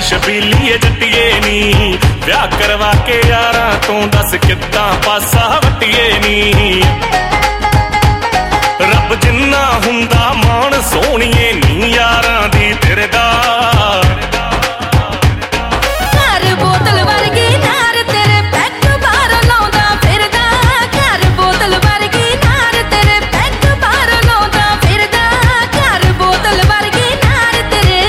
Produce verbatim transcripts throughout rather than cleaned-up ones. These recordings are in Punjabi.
ਸ਼ਬੀਲੀਏ ਜੱਟੀਏ ਨੀ ਵਿਆਹ ਕਰਵਾ ਕੇ ਯਾਰਾਂ ਤੋਂ ਦੱਸ ਕਿੱਦਾਂ ਪਾਸਾ ਵਟੀਏ ਨੀ ਰੱਬ ਜਿੰਨਾ ਹੁੰਦਾ ਮਾਣ ਸੋਹਣੀਏ ਨੀ ਯਾਰਾਂ ਦੀ ਤੇਰੇ ਦਾ ਘਰ ਬੋਤਲ ਵਰਗੀ ਨਾਰ ਤੇਰੇ ਪੈਕ ਬਾਹਰ ਲਾਉਂਦਾ ਫਿਰਦਾ ਘਰ ਬੋਤਲ ਵਰਗੀ ਨਾਰ ਤੇਰੇ ਪੈਕ ਬਾਹਰ ਲਾਉਂਦਾ ਫਿਰਦਾ ਘਰ ਬੋਤਲ ਵਰਗੀ ਨਾਰ ਤੇਰੇ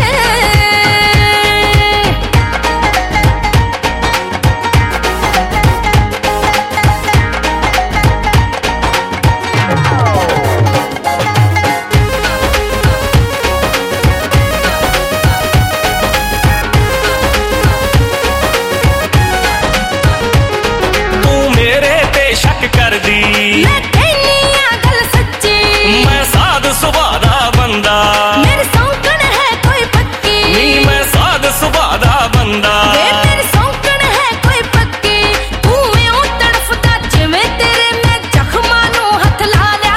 ਕਰਦੀ ਮੈਂ ਕਹਿੰਨੀ ਆ ਗੱਲ ਸੱਚੀ ਮੈਂ ਸਾਧ ਸੁਭਾਅ ਦਾ ਬੰਦਾ ਮੇਰੀ ਸੌਂਕਣ ਹੈ ਕੋਈ ਪੱਕੀ ਨੀ ਮੈਂ ਸਾਧ ਸੁਭਾਅ ਦਾ ਬੰਦਾ ਵੇ ਮੇਰੀ ਸੌਂਕਣ ਹੈ ਕੋਈ ਪੱਕੀ ਤੂੰ ਇਉਂ ਤੜਫਦਾ ਜਿਵੇਂ ਤੇਰੇ ਮੈਂ ਜ਼ਖਮਾਂ ਨੂੰ ਹੱਥ ਲਾ ਲਿਆ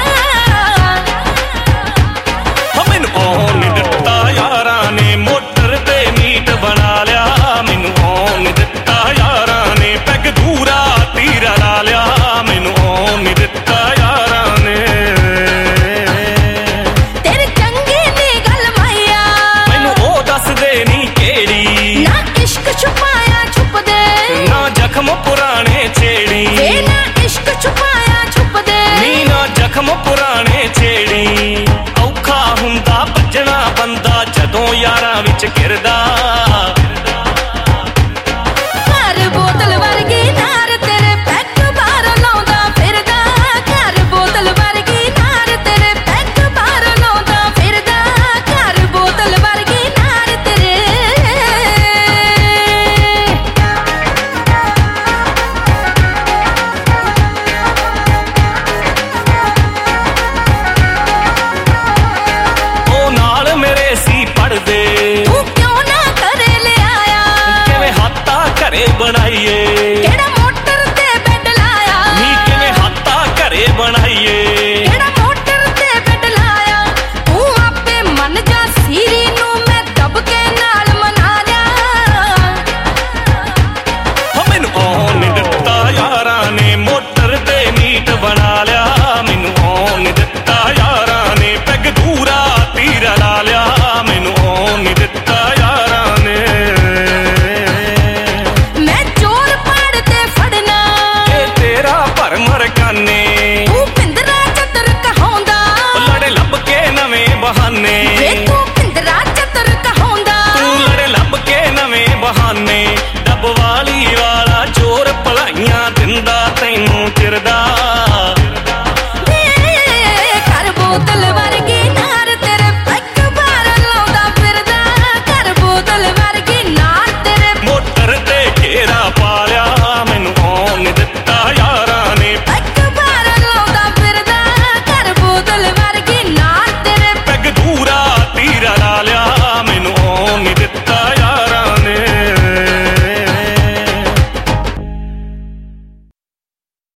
ਹੋ ਮੈਨੂੰ ਉਹ ਨੀ ਦਿੱਤਾ ਯਾਰਾਂ ਨੇ ਮੋਟਰ ਤੇ ਮੀਟ ਬਣਾ ਲਿਆ ਮੈਨੂੰ ਉਹ ਨੀ ਦਿੱਤਾ ਯਾਰਾਂ ਨੇ ਪੈਗ ਦੂਰਾ ਤੀਰਾ ਲਾ ਲਿਆ ਜ਼ਖਮ ਪੁਰਾਣੇ ਛੇੜੀ ਵੇ ਨਾ ਇਸ਼ਕ ਛੁਪਾਇਆ ਛੁਪਦੇ ਨੀ ਨਾ ਜ਼ਖਮ ਪੁਰਾਣੇ ਛੇੜੀ ਔਖਾ ਹੁੰਦਾ ਭੱਜਣਾ ਬੰਦਾ ਜਦੋਂ ਯਾਰਾਂ ਵਿੱਚ ਘਿਰਦਾ ਘਰ ਬੋਤਲ ਵਰਗੀ ਨਾਰ ਤੇਰੇ ਪੈਕ ਬਾਹਰ ਲਾਉਂਦਾ ਫਿਰਦਾ ਘਰ ਬੋਤਲ ਵਰਗੀ ਨਾਰ ਤੇਰੇ ਪੈਕ ਬਾਹਰ ਲਾਉਂਦਾ ਫਿਰਦਾ ਘਰ ਬੋਤਲ ਵਰਗੀ ਨਾਰ ਤੇਰੇ ਤੂੰ ਕਿਉਂ ਨਾ ਘਰੇ ਲਿਆਇਆ ਕਿਵੇਂ ਹੱਥਾਂ ਘਰੇ ਬਣਾਈਏ ਕਿਹੜਾ ਮੋਟਰ ਤੇ ਬੈੱਡ ਲਾਇਆ ਨੀ ਕਿਵੇਂ ਹੱਥਾਂ ਘਰੇ ਬਣਾਈਏ ਕਿਹੜਾ ਮੋਟਰ ਤੇ ਬੈੱਡ ਲਾਇਆ ਤੂੰ ਆਪੇ ਮੰਨ ਜਾ ਸੀਰੀ ਨੂੰ ਮੈਂ ਦਬ ਕੇ ਨਾਲ ਮਨਾ ਲਿਆ ਹੋ ਮੈਨੂੰ ਉਹ ਨੀ ਦਿੱਤਾ ਯਾਰਾਂ ਨੇ ਮੋਟਰ ਤੇ ਮੀਟ ਬਣਾ ਲਿਆ ਮੈਨੂੰ ਉਹ ਨੀ ਦਿੱਤਾ ਯਾਰਾਂ ਨੇ ਪੈਗ ਦੂਰਾ ਤੀਰਾ ਲਾ ਲਿਆ ਤੂੰ ਪਿੰਦਰਾ ਚਤਰ ਕਹਾਉਂਦਾ ਲੜੇ ਲੱਭ ਕੇ ਨਵੇਂ ਬਹਾਨੇ